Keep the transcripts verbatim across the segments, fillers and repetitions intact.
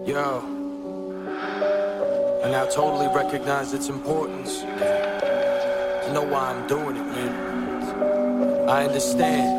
Yo, I now totally recognize its importance. I know why I'm doing it, man. I understand.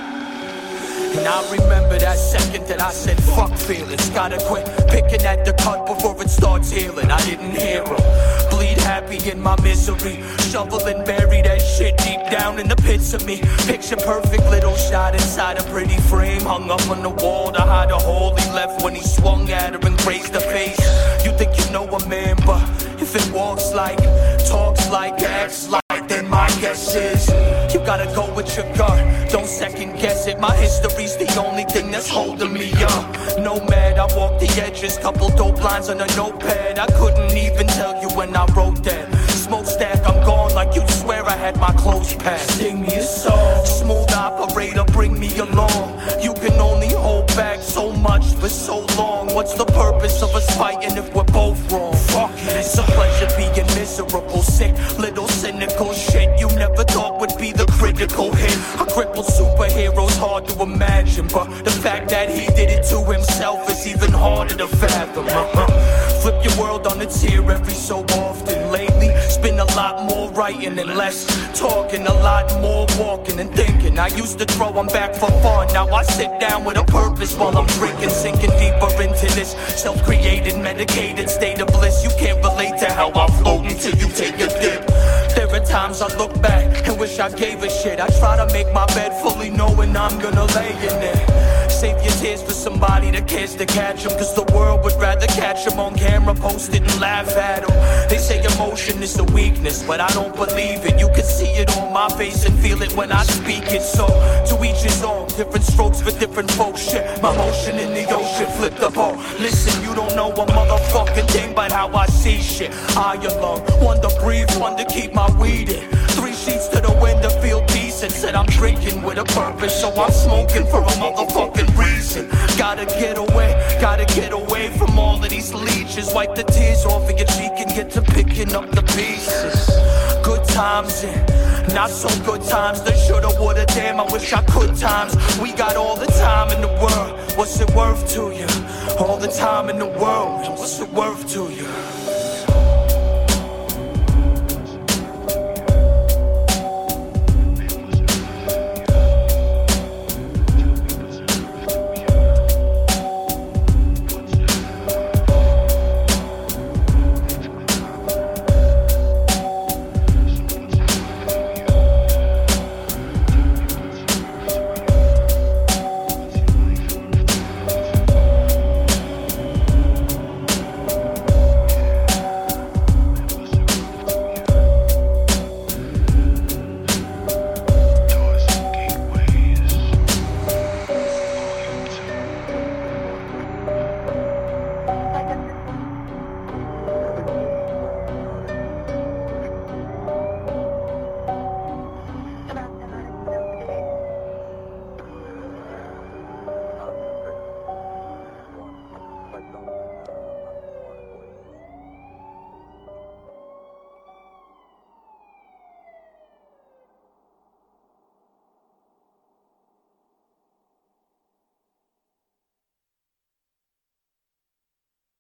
And I remember that second that I said fuck feelings. Gotta quit picking at the cut before it starts healing. I didn't hear him. Bleed happy in my misery. Shovel and bury that shit deep down in the pits of me. Picture perfect little shot inside a pretty frame. Hung up on the wall to hide a hole he left when he swung at her and grazed her face. You think you know a man, but if it walks like, talks like, acts like, then my guess is you gotta go with your gut. Don't second guess it. My history's the only thing that's holding me up. Nomad, I walk the edges. Couple dope lines on a notepad. I couldn't even tell you when I wrote that. Smokestack, I'm gone like you'd swear I had my clothes packed. Sing me a song. Smooth operator, bring me along. You can only hold back so much for so long. What's the purpose of us fighting if we're both wrong? Fuck it, it's a pleasure being miserable, sick, little cynical shit you never thought would be the critical hit. A crippled superhero's hard to imagine, but the fact that he did it to himself is even harder to fathom. Uh-huh. Flip your world on its ear every so often. Lately, it's been a lot more writing and less talking, a lot more walking and thinking. I used to throw them back for fun. Now I sit down with a purpose while I'm drinking, sinking deeper into this self-created, medicated state of bliss. You can't relate to how I float until you take a dip. There are times I look back and wish I gave a shit. I try to make my bed fully knowing I'm gonna lay in it. Save your tears for somebody that cares to catch them, cause the world would rather catch them on camera, post it and laugh at them. They say emotion is a weakness, but I don't believe it. You can see it on my face and feel it when I speak it. So, to each his own, different strokes for different folks. Shit, my motion in the ocean, flip the boat. Listen, you don't know a motherfucking thing but how I see shit. I alone, one to breathe, one to keep my weed in. Three sheets to the window, feel decent. Said I'm drinking with a purpose, so I'm smoking for a motherfucking reason. Gotta get away, gotta get away from all of these leeches. Wipe the tears off of your cheek and get to picking up the pieces. Good times and not so good times. The shoulda, woulda, damn, I wish I could times. We got all the time in the world, what's it worth to you? All the time in the world, what's it worth to you?